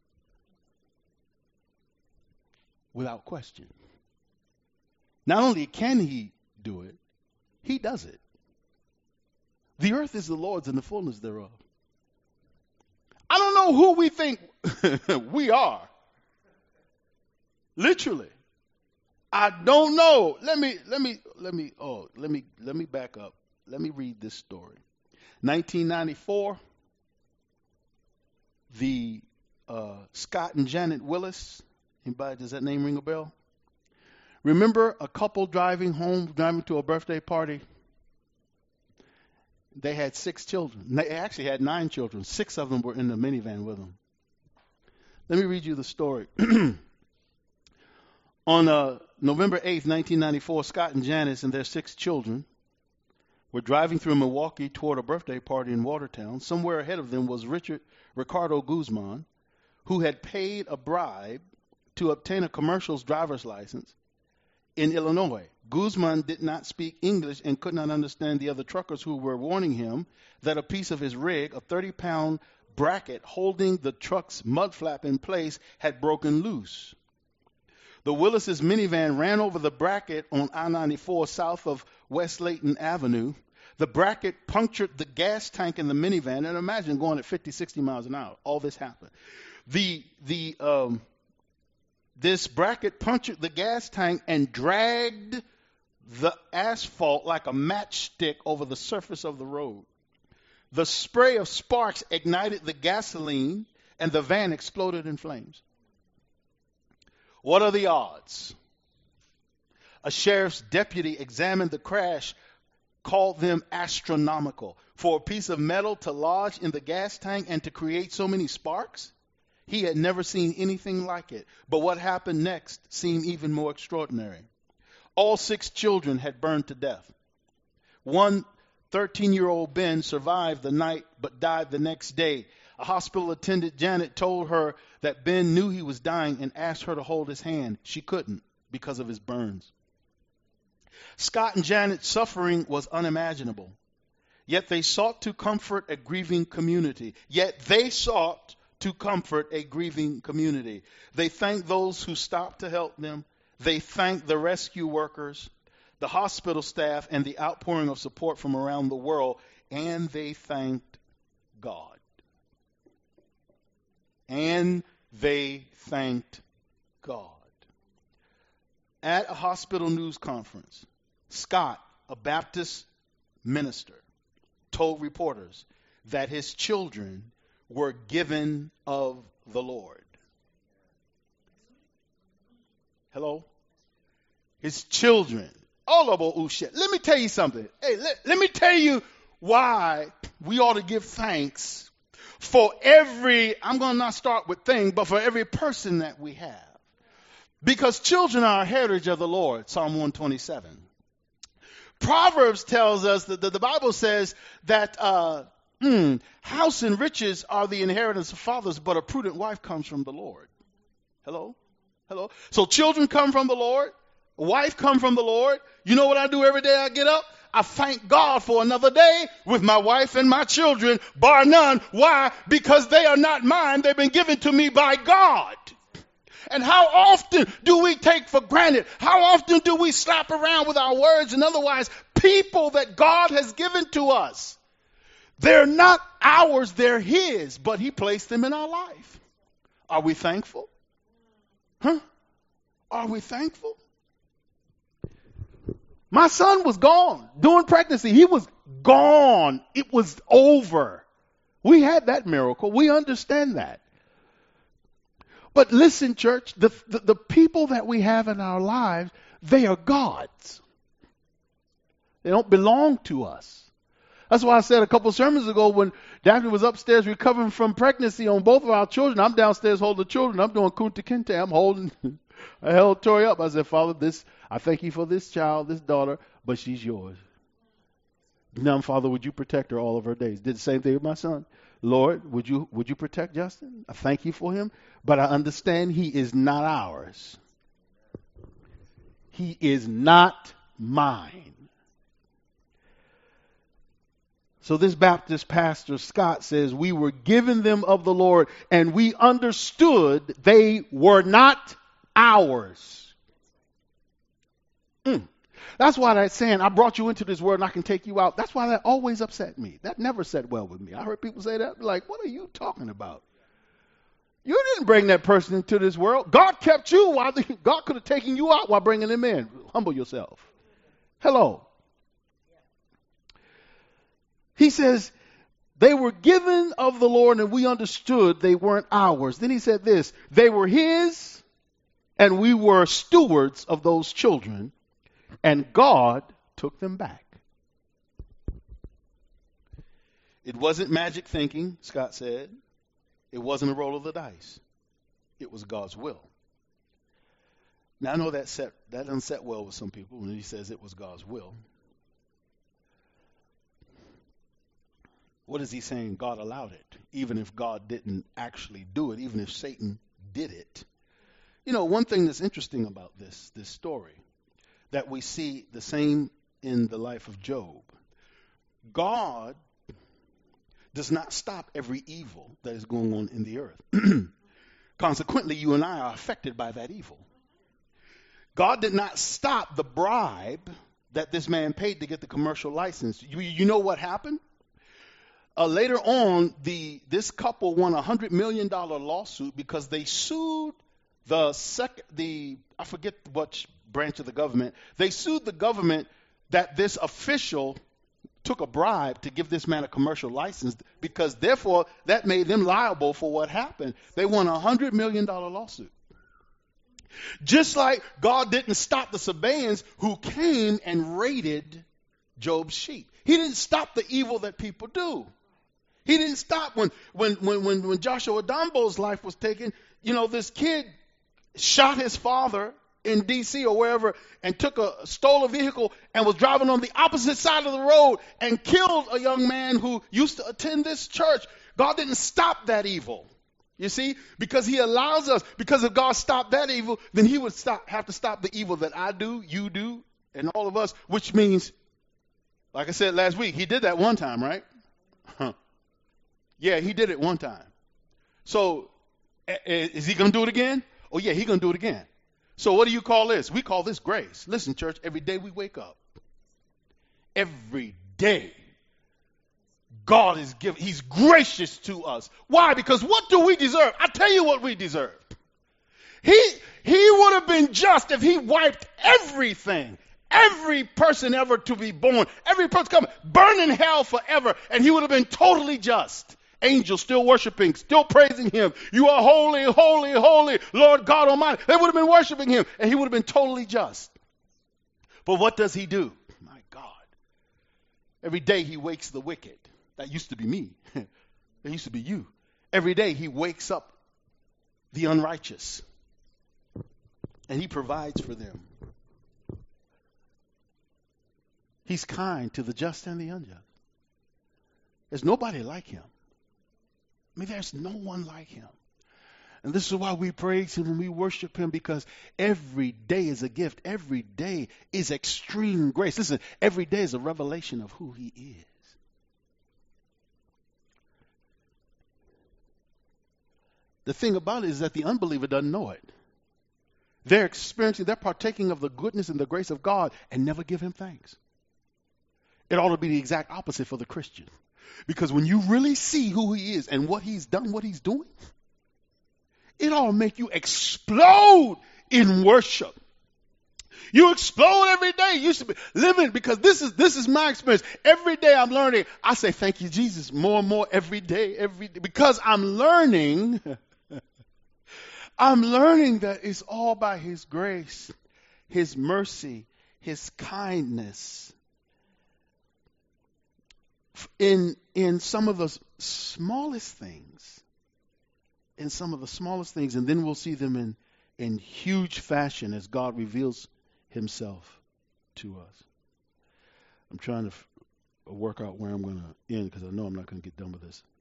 Without question. Not only can he do it, he does it. The earth is the Lord's and the fullness thereof. I don't know who we think we are. Literally. I don't know. Let me, let me, let me, oh, let me, let me back up. Let me read this story. nineteen ninety-four, the uh, Scott and Janet Willis. Anybody, does that name ring a bell? Remember a couple driving home, driving to a birthday party? They had six children. They actually had nine children. Six of them were in the minivan with them. Let me read you the story. On uh, November eighth, nineteen ninety-four, Scott and Janice and their six children were driving through Milwaukee toward a birthday party in Watertown. Somewhere ahead of them was Richard Ricardo Guzman, who had paid a bribe to obtain a commercial's driver's license in Illinois. Guzman did not speak English and could not understand the other truckers who were warning him that a piece of his rig, a thirty-pound bracket holding the truck's mud flap in place, had broken loose. The Willis's minivan ran over the bracket on I ninety-four south of West Layton Avenue. The bracket punctured the gas tank in the minivan. And imagine going at fifty, sixty miles an hour. All this happened. The, the, um, this bracket punctured the gas tank and dragged the asphalt like a matchstick over the surface of the road. The spray of sparks ignited the gasoline and the van exploded in flames. What are the odds? A sheriff's deputy examined the crash, called them astronomical. For a piece of metal to lodge in the gas tank and to create so many sparks, he had never seen anything like it. But what happened next seemed even more extraordinary. All six children had burned to death. One thirteen-year-old Ben survived the night but died the next day. A hospital attendant, Janet, told her that Ben knew he was dying and asked her to hold his hand. She couldn't because of his burns. Scott and Janet's suffering was unimaginable. Yet they sought to comfort a grieving community. Yet they sought to comfort a grieving community. They thanked those who stopped to help them. They thanked the rescue workers, the hospital staff, and the outpouring of support from around the world. And they thanked God. And they thanked God. At a hospital news conference, Scott, a Baptist minister, told reporters that his children were given of the Lord. Hello? His children. All of them. Let me tell you something. Hey, let, let me tell you why we ought to give thanks for every, I'm going to not start with thing, but for every person that we have. Because children are a heritage of the Lord, Psalm one twenty-seven. Proverbs tells us that the, the Bible says that uh, hmm, house and riches are the inheritance of fathers, but a prudent wife comes from the Lord. Hello? Hello? So children come from the Lord. A wife come from the Lord. You know what I do every day I get up? I thank God for another day with my wife and my children, bar none. Why? Because they are not mine. They've been given to me by God. And how often do we take for granted? How often do we slap around with our words and otherwise people that God has given to us? They're not ours, they're His, but He placed them in our life. Are we thankful? Huh? Are we thankful? My son was gone during pregnancy. He was gone. It was over. We had that miracle. We understand that. But listen, church, the, the, the people that we have in our lives, they are God's. They don't belong to us. That's why I said a couple sermons ago when Daphne was upstairs recovering from pregnancy on both of our children, I'm downstairs holding the children. I'm doing kunta kinte. I'm holding, I held Tori up. I said, Father, this, I thank you for this child, this daughter, but she's yours. Now, Father, would you protect her all of her days? Did the same thing with my son. Lord, would you would you protect Justin? I thank you for him, but I understand he is not ours. He is not mine. So this Baptist pastor, Scott, says, we were given them of the Lord, and we understood they were not ours. Mm. That's why that saying, I brought you into this world and I can take you out. That's why that always upset me. That never sat well with me. I heard people say that. Like, what are you talking about? You didn't bring that person into this world. God kept you while the, God could have taken you out while bringing them in. Humble yourself. Hello. He says, they were given of the Lord and we understood they weren't ours. Then he said this, they were His and we were stewards of those children. And God took them back. It wasn't magic thinking, Scott said. It wasn't a roll of the dice. It was God's will. Now, I know that set, that doesn't set well with some people when he says it was God's will. What is he saying? God allowed it, even if God didn't actually do it, even if Satan did it. You know, one thing that's interesting about this, this story, that we see the same in the life of Job. God does not stop every evil that is going on in the earth. Consequently, you and I are affected by that evil. God did not stop the bribe that this man paid to get the commercial license. You, you know what happened? Uh, later on, the this couple won a hundred million dollar lawsuit because they sued the sec the I forget what branch of the government. They sued the government that this official took a bribe to give this man a commercial license, because therefore that made them liable for what happened. They won a hundred million dollar lawsuit. Just like God didn't stop the Sabaeans who came and raided Job's sheep. He didn't stop the evil that people do. He didn't stop when when when when, when Joshua Dombo's life was taken. You know, this kid shot his father in D C or wherever and took a stole a vehicle and was driving on the opposite side of the road and killed a young man who used to attend this church. God didn't stop that evil. You see, because he allows us, because if God stopped that evil, then he would stop, have to stop the evil that I do, you do, and all of us, which means, like I said last week, he did that one time, right? Huh. Yeah, he did it one time. So is he going to do it again? Oh, yeah, he's going to do it again. So what do you call this? We call this grace. Listen, church, every day we wake up, every day, God is giving, he's gracious to us. Why? Because what do we deserve? I tell you what we deserve. He, he would have been just if he wiped everything, every person ever to be born, every person coming, burn in hell forever, and he would have been totally just. Angels still worshiping, still praising him. You are holy, holy, holy, Lord God Almighty. They would have been worshiping him, and he would have been totally just. But what does he do? My God. Every day he wakes the wicked. That used to be me. That used to be you. Every day he wakes up the unrighteous, and he provides for them. He's kind to the just and the unjust. There's nobody like him. I mean, there's no one like him. And this is why we praise him and we worship him, because every day is a gift. Every day is extreme grace. Listen, every day is a revelation of who he is. The thing about it is that the unbeliever doesn't know it. They're experiencing, they're partaking of the goodness and the grace of God and never give him thanks. It ought to be the exact opposite for the Christian. Because when you really see who he is and what he's done, what he's doing, it ought to make you explode in worship. You explode every day. You should be living, because this is this is my experience. Every day I'm learning. I say thank you, Jesus, more and more every day, every day. Because I'm learning, I'm learning that it's all by his grace, his mercy, his kindness. In in some of the smallest things, in some of the smallest things, and then we'll see them in, in huge fashion as God reveals himself to us. I'm trying to f- work out where I'm going to end, because I know I'm not going to get done with this.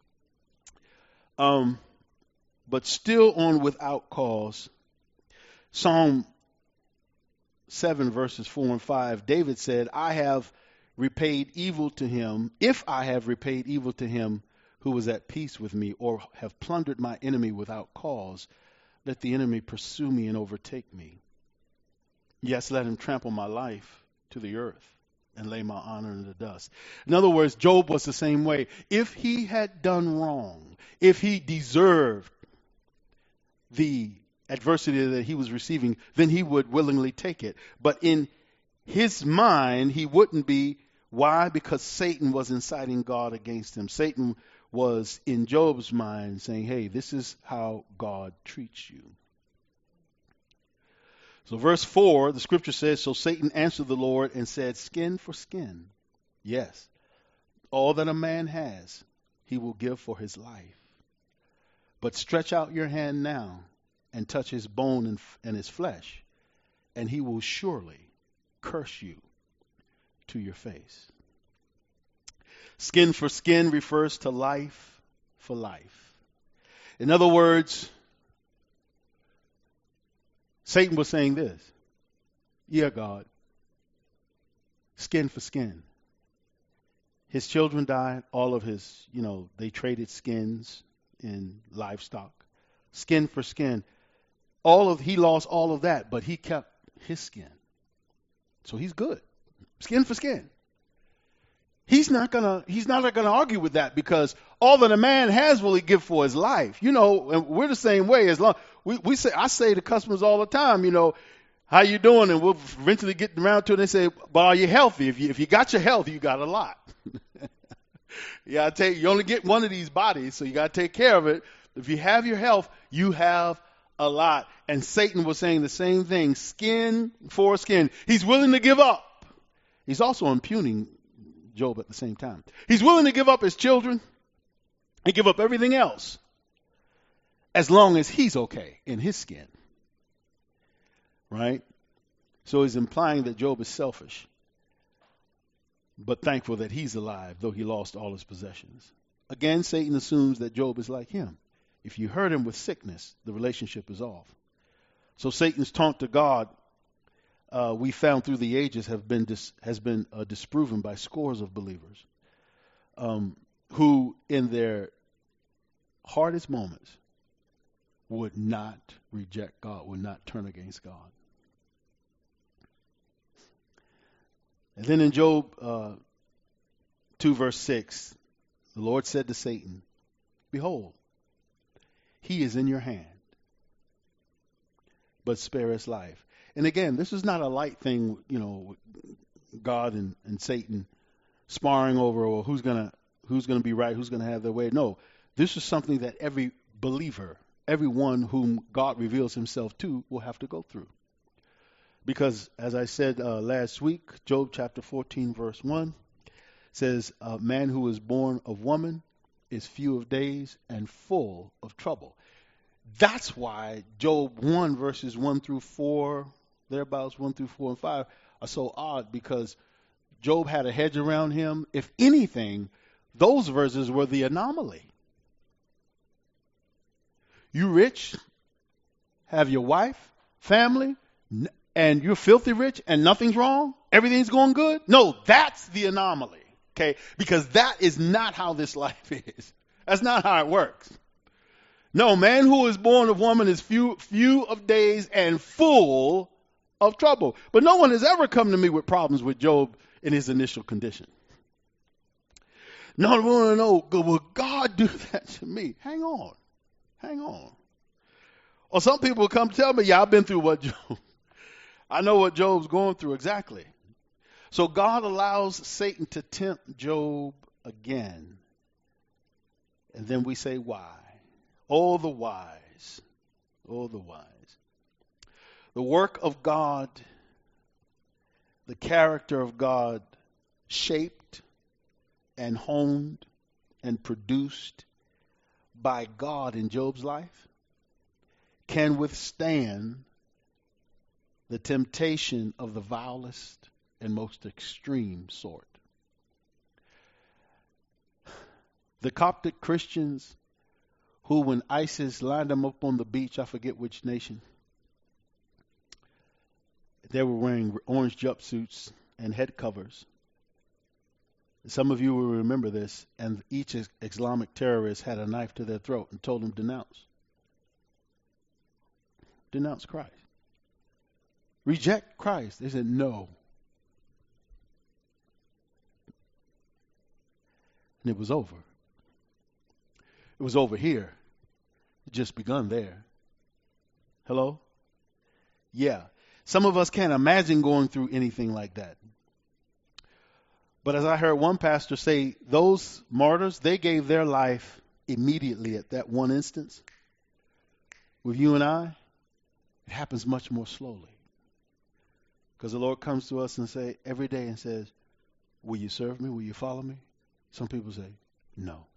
Um, but still on without cause, Psalm seven verses four and five, David said, I have repaid evil to him, if I have repaid evil to him who was at peace with me, or have plundered my enemy without cause, let the enemy pursue me and overtake me. Yes, let him trample my life to the earth and lay my honor in the dust. In other words, Job was the same way. If he had done wrong, if he deserved the adversity that he was receiving, then he would willingly take it. But in his mind, he wouldn't be. Why? Because Satan was inciting God against him. Satan was in Job's mind saying, hey, this is how God treats you. So verse four, the scripture says, so Satan answered the Lord and said, skin for skin. Yes, all that a man has, he will give for his life. But stretch out your hand now and touch his bone and, and his flesh, and he will surely curse you to your face. Skin for skin refers to life for life. In other words, Satan was saying this. Yeah, God. Skin for skin. His children died. All of his, you know, they traded skins in livestock. Skin for skin. All of, he lost all of that, but he kept his skin. So he's good. Skin for skin. He's not gonna he's not gonna argue with that, because all that a man has will he give for his life. You know, and we're the same way. As long we, we say I say to customers all the time, you know, how you doing? And we'll eventually get around to it and they say, but are you healthy? If you if you got your health, you got a lot. You gotta take you only get one of these bodies, so you gotta take care of it. If you have your health, you have a lot. And Satan was saying the same thing, skin for skin. He's willing to give up. He's also impugning Job at the same time. He's willing to give up his children and give up everything else as long as he's okay in his skin. Right? So he's implying that Job is selfish, but thankful that he's alive, though he lost all his possessions. Again, Satan assumes that Job is like him. If you hurt him with sickness, the relationship is off. So Satan's taunt to God, uh, we found through the ages, have been dis- has been uh, disproven by scores of believers um, who, in their hardest moments, would not reject God, would not turn against God. And then in Job uh, two, verse six, the Lord said to Satan, behold, he is in your hand, but spare his life. And again, this is not a light thing, you know, God and, and Satan sparring over, or who's gonna who's gonna be right, who's gonna have their way. No, this is something that every believer, everyone whom God reveals himself to, will have to go through. Because, as I said uh, last week, Job chapter fourteen, verse one says, a man who is born of woman is few of days and full of trouble. That's why Job one, verses one through four, thereabouts one through four and five, are so odd, because Job had a hedge around him. If anything, those verses were the anomaly. You rich, have your wife, family, and you're filthy rich and nothing's wrong, everything's going good. No, that's the anomaly, okay? Because that is not how this life is. That's not how it works. No, man who is born of woman is few, few of days and full of trouble. But no one has ever come to me with problems with Job in his initial condition. No one want to know, will God do that to me? Hang on. Hang on. Or some people come tell me, yeah, I've been through what Job, I know what Job's going through exactly. So God allows Satan to tempt Job again. And then we say, why? Oh, the wise. Oh, the wise. The work of God, the character of God, shaped and honed and produced by God in Job's life, can withstand the temptation of the vilest and most extreme sort. The Coptic Christians who, when ISIS lined them up on the beach, I forget which nation, they were wearing orange jumpsuits and head covers. Some of you will remember this, and each Islamic terrorist had a knife to their throat and told them, denounce. Denounce Christ. Reject Christ. They said, no. And it was over. It was over here. It just begun there. Hello? Yeah. Some of us can't imagine going through anything like that. But as I heard one pastor say, those martyrs, they gave their life immediately at that one instance. With you and I, it happens much more slowly. Because the Lord comes to us and say every day and says, will you serve me? Will you follow me? Some people say, no.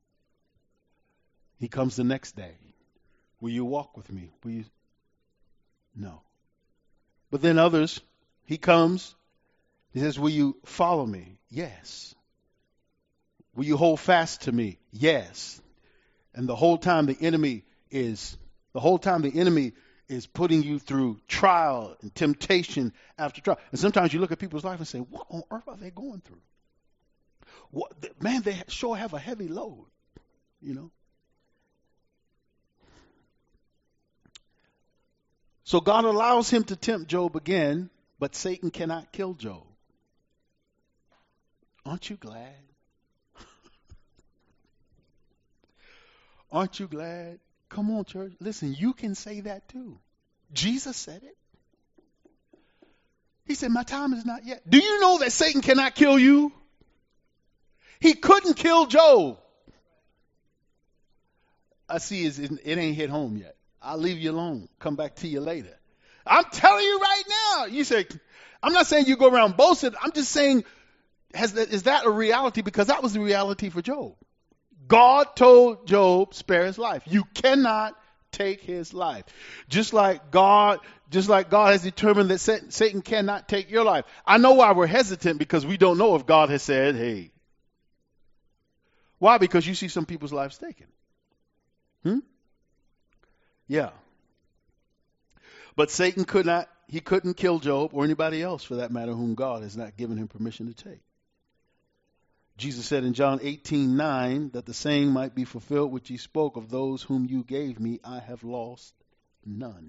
He comes the next day. Will you walk with me? Will you? No. But then others, he comes, he says, will you follow me? Yes. Will you hold fast to me? Yes. And the whole time the enemy is, the whole time the enemy is putting you through trial and temptation after trial. And sometimes you look at people's life and say, what on earth are they going through? What, man, they sure have a heavy load, you know. So God allows him to tempt Job again, but Satan cannot kill Job. Aren't you glad? Aren't you glad? Come on, church. Listen, you can say that too. Jesus said it. He said, my time is not yet. Do you know that Satan cannot kill you? He couldn't kill Job. I see it, it ain't hit home yet. I'll leave you alone. Come back to you later. I'm telling you right now. You say, I'm not saying you go around boasting. I'm just saying, has that, is that a reality? Because that was the reality for Job. God told Job, spare his life. You cannot take his life. Just like God, just like God has determined that Satan cannot take your life. I know why we're hesitant, because we don't know if God has said, hey. Why? Because you see some people's lives taken. Hmm? Yeah. But Satan could not, he couldn't kill Job or anybody else for that matter whom God has not given him permission to take. Jesus said in John eighteen nine that the saying might be fulfilled which he spoke, of those whom you gave me, I have lost none.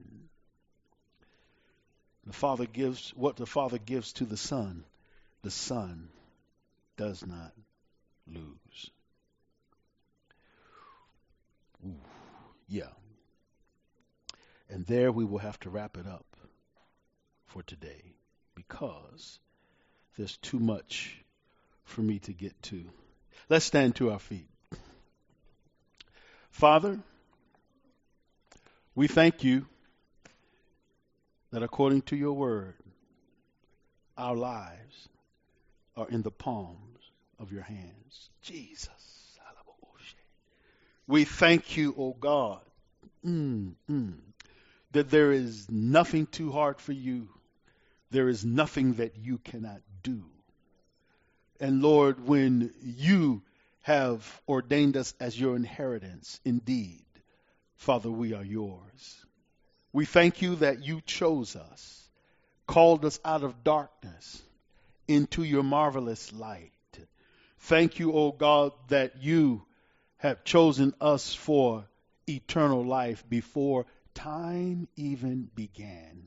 The Father gives what the Father gives to the Son, the Son does not lose. Ooh, yeah. And there we will have to wrap it up for today, because there's too much for me to get to. Let's stand to our feet. Father, we thank you that according to your word, our lives are in the palms of your hands. Jesus. We thank you, O God, mm, mm, that there is nothing too hard for you. There is nothing that you cannot do. And Lord, when you have ordained us as your inheritance, indeed, Father, we are yours. We thank you that you chose us, called us out of darkness into your marvelous light. Thank you, O God, that you have chosen us for eternal life before time even began.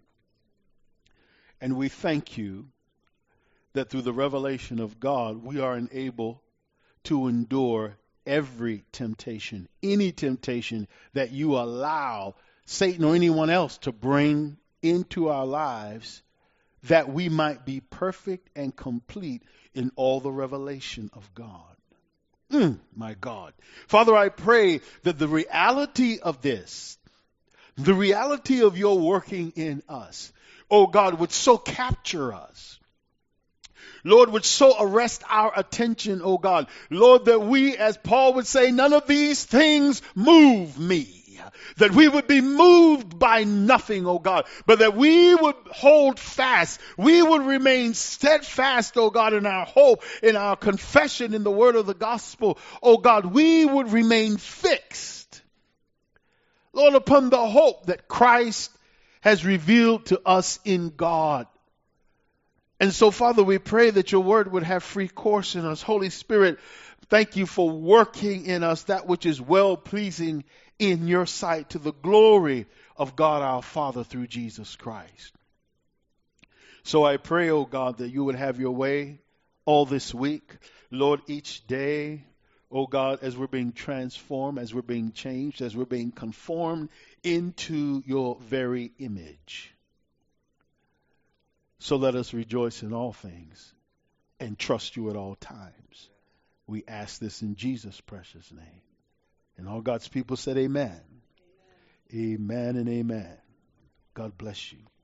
And we thank you that through the revelation of God, we are enabled to endure every temptation, any temptation that you allow Satan or anyone else to bring into our lives, that we might be perfect and complete in all the revelation of God. Mm, my God. Father, I pray that the reality of this, the reality of your working in us, oh God, would so capture us. Lord, would so arrest our attention, oh God. Lord, that we, as Paul would say, none of these things move me. That we would be moved by nothing, oh God, but that we would hold fast. We would remain steadfast, oh God, in our hope, in our confession, in the word of the gospel. Oh God, we would remain fixed, Lord, upon the hope that Christ has revealed to us in God. And so, Father, we pray that your word would have free course in us. Holy Spirit, thank you for working in us that which is well-pleasing in your sight, to the glory of God our Father through Jesus Christ. So I pray, oh God, that you would have your way all this week. Lord, each day, oh God, as we're being transformed, as we're being changed, as we're being conformed into your very image. So let us rejoice in all things and trust you at all times. We ask this in Jesus' precious name. And all God's people said amen. Amen, amen and amen. God bless you.